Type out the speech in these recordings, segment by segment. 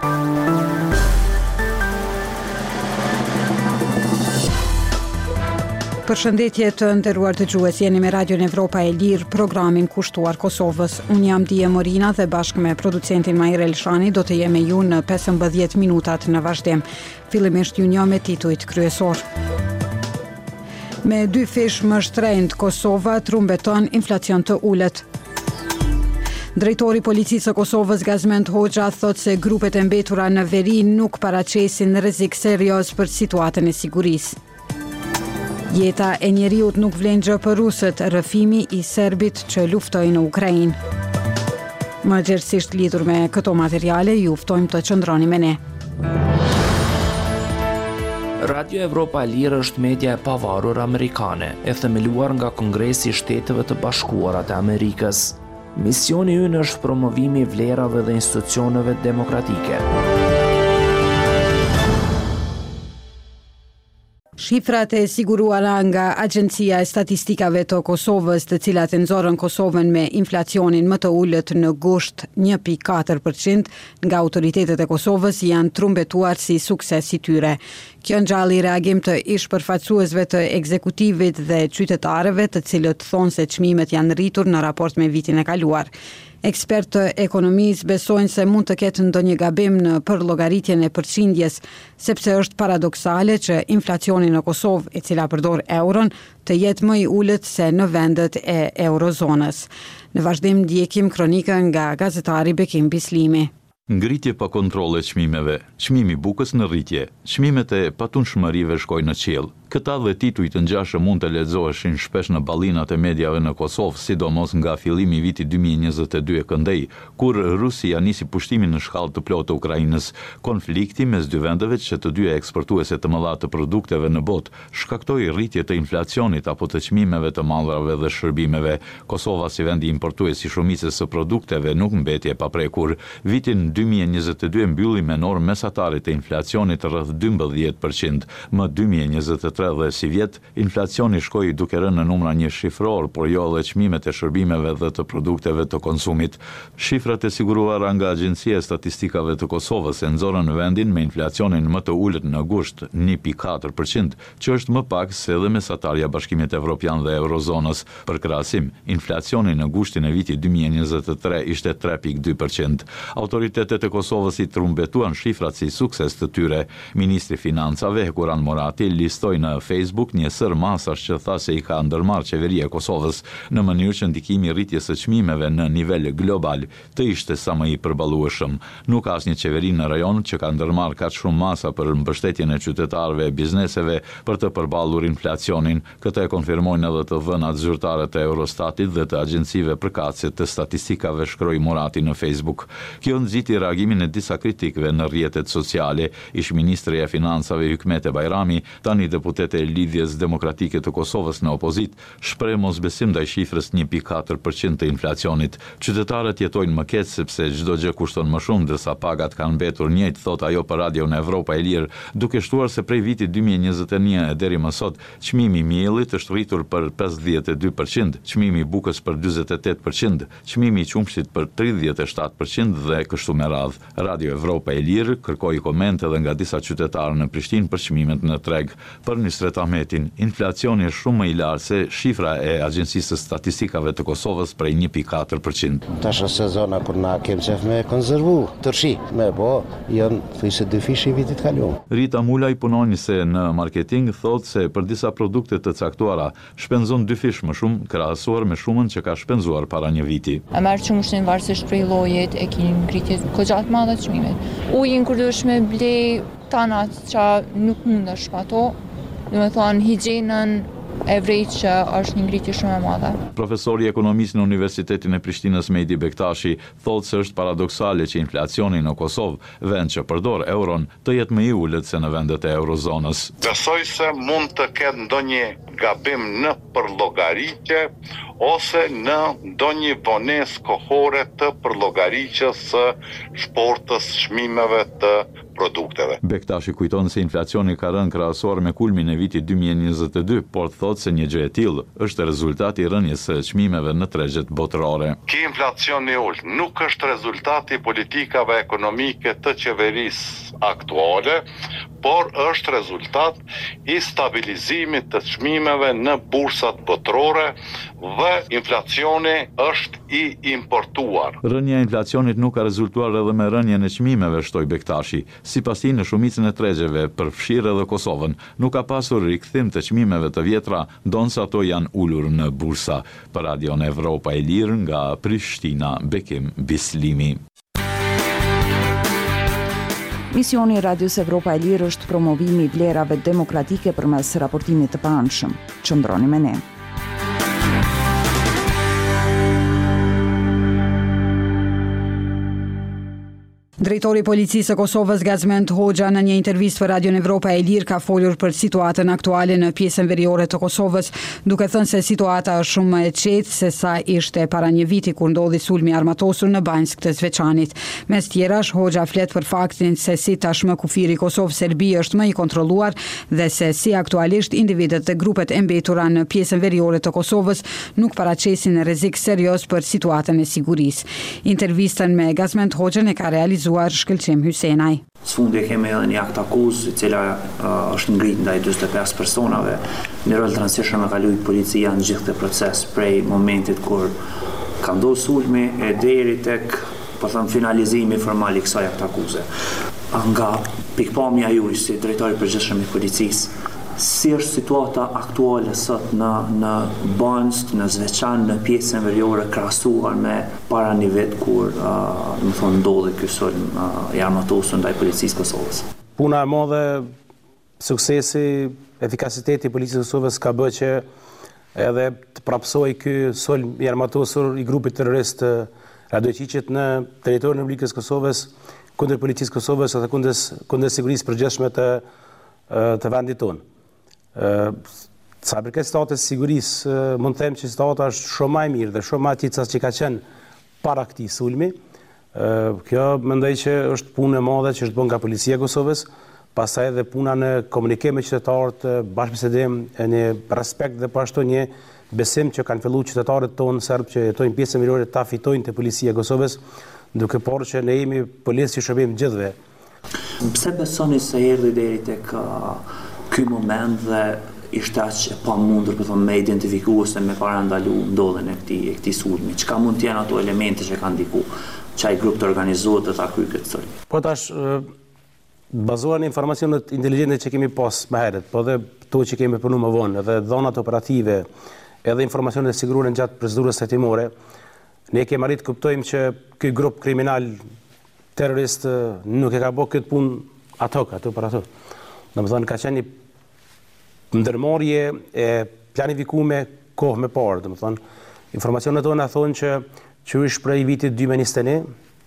Përshëndetje të nderuar dëgjues, jeni me Radion Evropa e Lirë, programin kushtuar Kosovës. Unë jam Dije Morina dhe bashkë me producentin Majre Elshani do të jemi ju në 15 minutat në vazhdim. Fillimisht ju njoh me titujt kryesor. Me 2 fish më shtrenjtë, Kosova trumbeton inflacion të ulët. Drejtori i Policisë së Kosovës Gazmend Hoxha thot se grupet e mbetura në veri nuk paraqesin rrezik serioz për situatën e sigurisë. Jeta e njeriut nuk vlen gjë për rusët, rrëfimi i serbit që luftoi në Ukrainë. Më gjerësisht lidhur me këto materiale, ju ftojmë të qëndroni me ne. Radio Evropa e Lirë është media e pavarur amerikane, e themeluar nga Kongresi i Shteteve të Bashkuara të Amerikës. Misioni ynë është promovimi i vlerave dhe institucioneve demokratike. Shifrat e siguruara nga Agjencia e Statistikave të Kosovës, të cilat e nxorën Kosovën me inflacionin më të ulët në gusht 1.4% nga autoritetet e Kosovës, janë trumbetuar si sukses i tyre. Kjo ngjalli reagim të ish-përfaqësuesve të ekzekutivit dhe qytetarëve, të cilët thonë se çmimet janë rritur në raport me vitin e kaluar. Ekspertë të ekonomisë besojnë se mund të ketë ndonjë gabim në përllogaritjen e përqindjes, sepse është paradoksale që inflacioni në Kosovë, e cila përdor euron, të jetë më i ulët se në vendet e eurozonës. Në vazhdim ndjekim kronikën nga gazetari Bekim Bislimi. Ngritje pa kontrolle çmimeve, çmimi bukës në rritje, çmimet e patunshmërive shkojnë në qiell. Këta dhe tituj të ngjashëm mund të lexoheshin shpesh në ballinat e mediave në Kosovë, sidomos nga fillimi i vitit 2022 e këndej, kur Rusia nisi pushtimin në shkallë të plotë të Ukrainës. Konflikti mes dy vendeve, që të dyja eksportuese të mëdha të produkteve në botë, shkaktoi rritje të inflacionit apo të çmimeve të mallrave dhe shërbimeve. Kosova, si vendi importues i shumicës së produkteve, nuk mbeti e paprekur. Vitin 2022 mbylli me normë mesatare të inflacionit rreth 12%. Më 2023 dhe si vjet, inflacioni shkoi duke rënë në numra një shifror, por jo edhe çmimet e shërbimeve dhe të produkteve të konsumit. Shifrat e siguruara nga Agjencia e Statistikave të Kosovës e nxorën vendin me inflacionin më të ulët në gusht 1.4%, që është më pak se edhe mesatarja Bashkimit Evropian dhe Eurozonës. Për krahasim, inflacioni në gushtin e vitit 2023 ishte 3.2%. Autoritetet e Kosovës i trumbetuan shifrat si sukses të tyre. Ministri i Financave Hekuran Morati listoi në Facebook një sër masash që tha se i ka ndërmarrë qeveria e Kosovës në mënyrë që ndikimi i rritjes së çmimeve në nivel global të ishte sa më i përballueshëm. Nuk ka asnjë qeveri në rajon që ka ndërmarrë kaq shumë masa për mbështetjen e qytetarëve e bizneseve për të përballur inflacionin. Këtë e konfirmojnë edhe të dhënat zyrtare të Eurostatit dhe të agjencive përkatëse të statistikave, shkroi Murati në Facebook. Kjo nxiti reagimin e disa kritikëve në rrjetet sociale. Ish-ministri e Financave Hykmete Bajrami, tani deputet e Lidhjes Demokratike të Kosovës në opozit, shpreh mosbesim ndaj shifrës 1.4% të inflacionit. Qytetarët jetojnë më keq sepse çdo gjë kushton më shumë, ndërsa pagat kanë mbetur njëjtë, thot ajo për Radion Evropa e Lirë, duke shtuar se prej vitit 2021 e deri më sot, çmimi i miellit është rritur për 52%, çmimi i bukës për 48%, çmimi i qumshit për 37% dhe kështu me radhë. Radio Evropa e Lirë kërkoi komente edhe nga disa qytetarë në Prishtinë për çmimet në treg. Për Nusret Ahmetin, inflacioni është shumë më i lartë se shifra e Agjencisë së Statistikave të Kosovës prej 1.4%. Tash është sezona kur na kemi qef me konservu tërshi, po janë thjesht 2 fish i vitit kaluar. Rita Mulaj, punonjëse në marketing, thotë se për disa produkte të caktuara shpenzon 2 fish më shumë krahasuar me shumën që ka shpenzuar para një viti. E merr qumshin varësisht prej llojit, e keni ngritje goxha të madhe të çmimit. Ujin kur duhesh me ble tanat që nuk mundesh pa to, do të thonë higjienën e vrejtë që është një ngritje shumë e madhe. Profesori i ekonomisë në Universitetin e Prishtinës Mehdi Bektashi thotë se është paradoksale që inflacioni në Kosovë, vend që përdor euron, të jetë më i ulët se në vendet e eurozonës. Besoj se mund të ketë ndonjë gabim në përllogaritje ose në ndonjë vonesë kohore të përllogaritjes së shportës çmimeve të produkteve. Bektashi kujton se inflacioni ka rënë krahasuar me kulmin e vitit 2022, por thotë se një gjë e tillë është rezultati i rënies së çmimeve në tregjet botërore. Ky inflacion i ulët nuk është rezultati i politikave ekonomike të qeverisë aktuale, por është rezultat i stabilizimit të çmimeve në bursat botërore dhe inflacioni është i importuar. Rënja e inflacionit nuk ka rezultuar edhe me rënjen e çmimeve, shtoi Bektashi. Sipas tij, në shumicën e tregjeve, përfshirë edhe Kosovën, nuk ka pasur rikthim të çmimeve të vjetra, ndonse ato janë ulur në bursa. Për Radion Evropa e Lirë nga Prishtina, Bekim Bislimi. Misioni i Radios Evropa e Lirë është promovimi i vlerave demokratike përmes raportimit të paanshëm. Qëndroni me ne. Drejtori i Policisë së Kosovës Gazmend Hoxha në një intervistë për Radion Evropa e Lirë ka folur për situatën aktuale në pjesën veriore të Kosovës, duke thënë se situata është shumë më e qetë se sa ishte para një viti kur ndodhi sulmi armatosur në Banjsk të Zveçanit. Mes tjerash, Hoxha flet për faktin se si tashmë kufiri Kosovë-Serbi është më i kontrolluar dhe se si aktualisht individët dhe grupet e mbetura në pjesën veriore të Kosovës nuk paraqesin rrezik serioz për situatën e sigurisë. Intervistën me Gazmend Hoxhën e ka realizuar Shkëlqim Hysenaj. Sfundi kemi edhe një akt akuzë e cila është ngrit ndaj 45 personave. Një rol të rëndësishëm e ka luajtur policia në gjithë këtë proces prej momentit kur ka ndodhur sulmi e deri tek finalizimi formal i kësaj akt akuze. Nga pikpamja juaj si drejtori i përgjithshëm i policisë, si është situata aktuale sot në Banjsk, në Zveçan, në pjesën veriore krahasuar me para një vit kur ndodhi ky sulm i armatosur ndaj policisë Kosovës. Puna e madhe, suksesi, efikasiteti i policisë Kosovës ka bërë që edhe të prapsoi ky sulm i armatosur i grupit terrorist Radojqiqit në territorin e Republikës Kosovës kundër policisë Kosovës dhe kundër sigurisë përgjithshme të vendit tonë. Sa përket statës sigurisë, mund të them që stata është shumë më e mirë dhe shumë më e ticas që ka qenë para këtij sulmi. Kjo mendoj që është punë e madhe që është bën nga policia e Kosovës, pastaj edhe puna në komunikim me qytetarët, bashkëbisedim, një respekt dhe po ashtu një besim që kanë filluar qytetarët tonë serb që jetojnë pjesën veriore ta fitojnë te policia e Kosovës, duke parë që ne jemi policë që shërbim gjithëve. Pse besoni se erdhi deri tek ky moment dhe ishte aq e pamundur me identifikuar se me para ndalu ndodhen e këtij sulmi? Çka mund të jenë ato elemente që kanë ndikuar çaj grup të organizuar të ta kryejë këtë sulm? Po tash bazuar në informacionet inteligjente që kemi pas më herët, po dhe to që kemi punuar më vonë, edhe dhënat operative, edhe informacionet e siguruara gjatë procedurës hetimore, ne kemi arritë kuptojmë që ky grup kriminal terrorist nuk e ka bërë këtë punë ato për ato. Domethënë ka qenë një ndërmarrje e planifikuar kohë më parë, domethënë informacionet tona thonë që qysh prej vitit 2021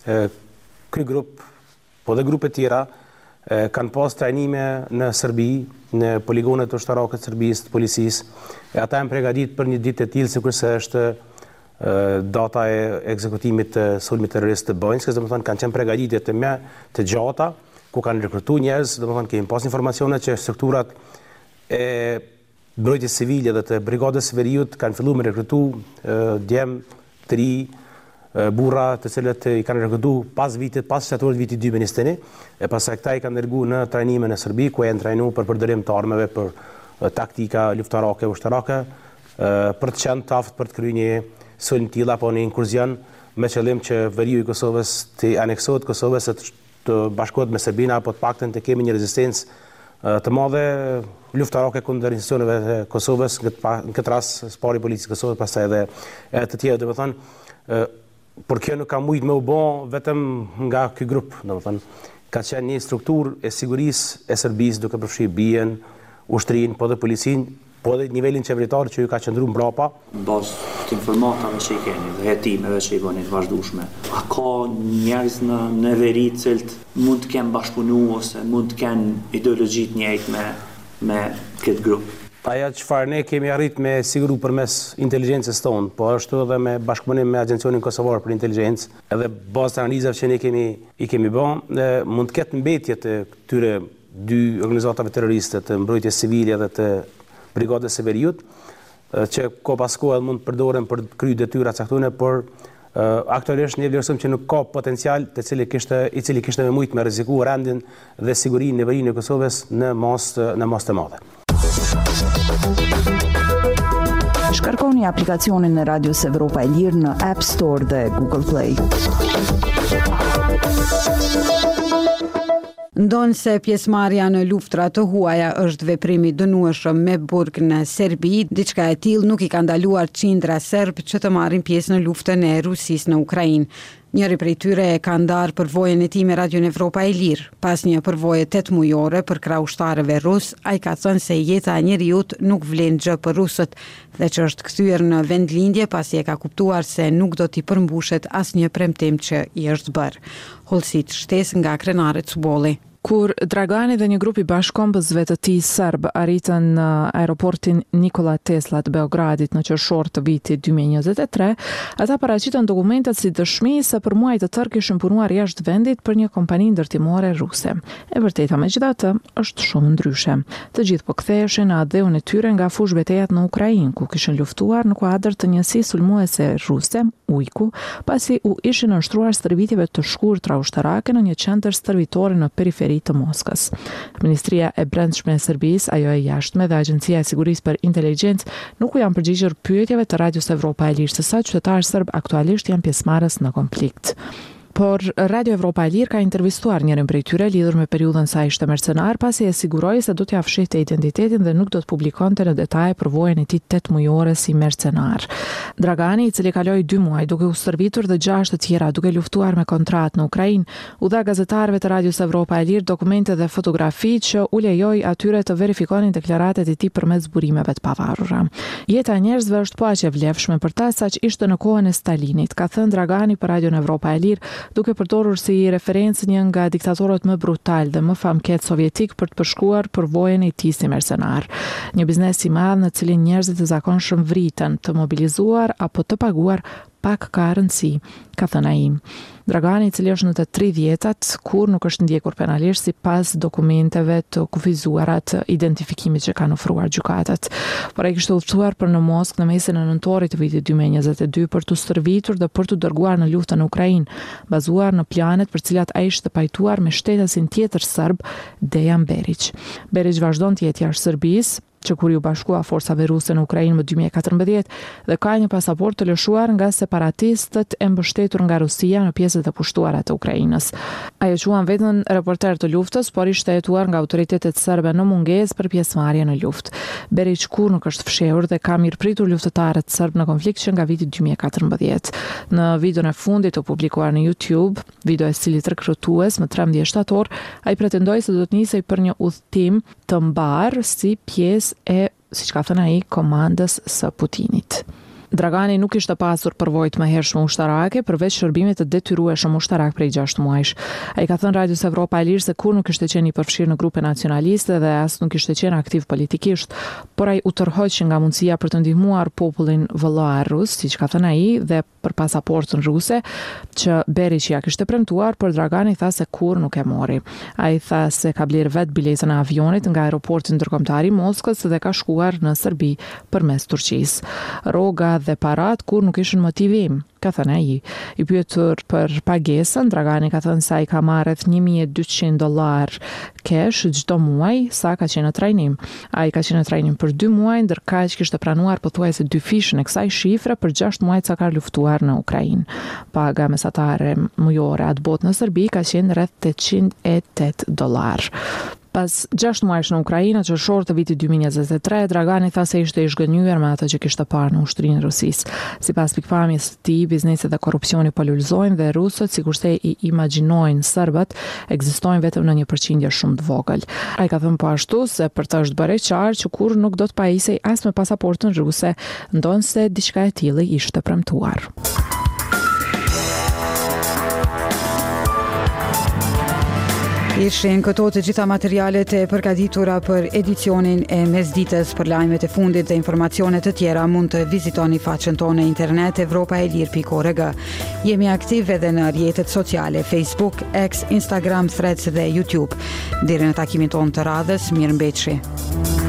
ky grup, po dhe grupe tjera kanë pas trajnime në Serbi, në poligonet ushtarake të Serbisë, të policisë, e ata janë përgatitur për një ditë të tillë sikurse është data e ekzekutimit të sulmit terrorist të Banjskës, domethënë kanë qenë përgatitje të gjata, ku kanë rekrutuar njerëz, domethënë kemi pas informacione që strukturat e mbrojtjes civile dhe të brigadës së veriut kanë filluar me rekrutu djem të ri, burra të cilët i kanë rekrutuar pas shtatorit vitit 2021, e pastaj këta i kanë dërguar në trajnime në Serbi, ku janë trajnuar për përdorim të armëve, për taktika luftarake, ushtarake, për të qenë të aftë për të kryer një sulm të tillë apo një inkursion me qëllim që veriu i Kosovës të aneksohet Kosovës, të bashkohet me Serbinë apo të paktën të kemi një rezistencë të madhe luftarake kundër institucioneve të Kosovës, në këtë rast spari policisë Kosovës, pastaj edhe të tjerë, domethënë, por kjo nuk ka mujt me u bë vetëm nga ky grup, domethënë, ka qenë një strukturë e sigurisë e Serbisë duke përfshirë bien, ushtrinë, po dhe policinë, po dhe nivelin qeveritar që ju ka qëndruar mbrapa. Në bazë të informatave që i keni dhe hetimeve që i bëni të vazhdueshme, a ka njerëz në veri të cilët mund të kenë bashkëpunuar ose mund të kenë ideologji të njëjtë me këtë grup? Aja çfarë ne kemi arrit me siguru përmes inteligjencës tonë, po ashtu edhe me bashkëpunim me Agjencionin Kosovar për Inteligjencë, edhe bazë të analizave që ne i kemi bërë, mund të ketë mbetje të këtyre dy organizatave terroriste, të mbrojtjes civile dhe të brigadës së veriut, që ko pas kohë mund të përdoren për kryer detyra caktuara, por aktualisht ne vlerësojmë që nuk ka potencial i cili kishte me shumë me rrezikuar rendin dhe sigurinë në verinë e Kosovës në mas të madhe. Shkarkoni aplikacionin e Radios Evropa e Lirë në App Store dhe Google Play. Ndonë se pjesëmarrja në luftra të huaja është veprimi dënueshëm me burg në Serbi, diçka e tillë nuk i ka ndaluar qindra serb që të marrin pjesë në luftën e Rusisë në Ukrainë. Njëri prej tyre e ka ndarë përvojën e tij me Radion Evropa e Lirë. Pas një përvoje 8 mujore për krah ushtarëve rus, ai ka thënë se jeta e njeriut nuk vlen gjë për rusët dhe që është kthyer në vendlindje pasi e ka kuptuar se nuk do t'i përmbushet asnjë premtim që i është bërë. Holsit shtesë nga krenari Cubolli. Kur Dragani dhe një grup i bashkombësve të tij serb arritën në aeroportin Nikola Tesla të Beogradit në qershor të vitit 2023, ata paraqitën dokumentet si dëshmi se për muaj të tërë kishin punuar jashtë vendit për një kompani ndërtimore ruse. E vërteta megjithatë është shumë ndryshe. Të gjithë po ktheheshin në adheun e tyre nga fush betejat në Ukrainë, ku kishin luftuar në kuadër të njësisë sulmuese ruse, Ujku, pasi u ishin nënshtruar stërvitjeve të shkurtra ushtarake në një qendër stërvitore në periferi të Moskës. Ministria e Brendshme e Serbisë, ajo e jashtme dhe Agjencia e Sigurisë për Inteligjencë nuk u janë përgjigjur pyetjeve të Radios Evropa e Lirë se sa qytetarë serb aktualisht janë pjesëmarrës në konflikt. Por Radio Evropa e Lirë ka intervistuar njërin prej tyre lidhur me periudhën sa ishte mercenar, pasi e siguroi se do t'ia fshihte identitetin dhe nuk do të publikonte në detaje përvojën e tij 8 mujore si mercenar. Dragani, i cili kaloi 2 muaj duke u stërvitur dhe 6 të tjera duke luftuar me kontratë në Ukrainë, u dha gazetarëve të Radios Evropa e Lirë dokumente dhe fotografi që u lejoi atyre të verifikonin deklaratat e tij përmes burimeve të pavarura. Jeta e njerëzve është po aq e vlefshme për ta saq ishte në kohën e Stalinit, ka thënë Dragani për Radion Evropa e Lirë, duke përdorur si referencë një nga diktatorët më brutal dhe më famket sovjetik për të përshkruar përvojën e tij si mercenar. Një biznes i madh në cilin njerëzit e zakonshëm vriten, të mobilizuar apo të paguar pak ka rëndësi, ka thënë ai. Dragani, i cili është në të 30-tat, kur nuk është ndjekur penalisht sipas dokumenteve të kufizuara të identifikimit që kanë ofruar gjykatat. Por ai kishte udhëtuar për në Moskë në mesin e nëntorit të vitit 2022 për të stërvitur dhe për të dërguar në luftën në Ukrainë, bazuar në planet për cilat ai ishte pajtuar me shtetasin tjetër serb, Dejan Berić. Berić vazhdon të jetë jashtë Serbisë, që kur ju bashkua forcave ruse në Ukrainë më 2014 dhe ka një pasaport të lëshuar nga separatistët e mbështetur nga Rusia në pjesët e pushtuara të Ukrainës. Ajo quan veten reporter të luftës, por ishte hetuar nga autoritetet serbe në mungesë për pjesëmarrje në luftë. Berić kur nuk është fshehur dhe ka mirëpritur luftëtarët serb në konflikt që nga viti 2014. Në videon e fundit të publikuar në YouTube, video e cilit rekrutues më 13 shtator, ai pretendoi se do të nisej për një udhtim të mbar si pjesë e, siç ka thënë ai, komandës së Putinit. Dragani nuk ishte pasur përvojë të mëhershme ushtarake përveç shërbimit të detyrueshëm ushtarak prej 6 muajsh. Ai ka thënë Radios Evropa e Lirë se kur nuk ishte qenë i përfshirë në grupe nacionaliste dhe as nuk ishte qenë aktiv politikisht, por ai u tërhoq nga mundësia për të ndihmuar popullin vëllar rus, siç ka thënë ai, dhe për pasaportën ruse që Berić ja kishte premtuar, por Dragani tha se kur nuk e mori. Ai tha se ka bler vet biletën e avionit nga aeroporti ndërkombëtar i Moskës dhe ka shkuar në Serbi përmes Turqisë. Rroga dhe parat kur nuk ishin motivim, ka thënë ai. I pyetur për pagesën, Dragani ka thënë se ai ka marrë rreth $1,200 cash çdo muaj sa ka qenë në trajnim. Ai ka qenë në trajnim për 2 muaj, ndërkaq kishte pranuar pothuajse 2 fishën e kësaj shifre për 6 muaj sa ka luftuar në Ukrainë. Paga mesatare mujore atë botë në Serbi ka qenë rreth $808. Pas 6 muajsh në Ukrainë, qershor të vitit 2023, Dragani tha se ishte i zhgënjur me atë që kishte parë në ushtrinë e Rusisë. Sipas pikpamjes së tij, bizneset dhe korrupsioni po lulëzojnë dhe rusët, sikurse i imagjinojnë serbët, ekzistojnë vetëm në një përqindje shumë të vogël. Ai ka thënë po ashtu se për të është bërë qartë që kur nuk do të pajisej as me pasaportën ruse, ndonse diçka e tillë ishte premtuar. Ishin këto të gjitha materialet e përgatitura për edicionin e mesditës. Për lajmet e fundit dhe informacione të tjera mund të vizitoni faqen tonë internet evropaelir.org. Jemi aktiv edhe në rrjetet sociale Facebook, X, Instagram, Threads dhe YouTube. Deri në takimin tonë të radhës, mirëmbëjtje.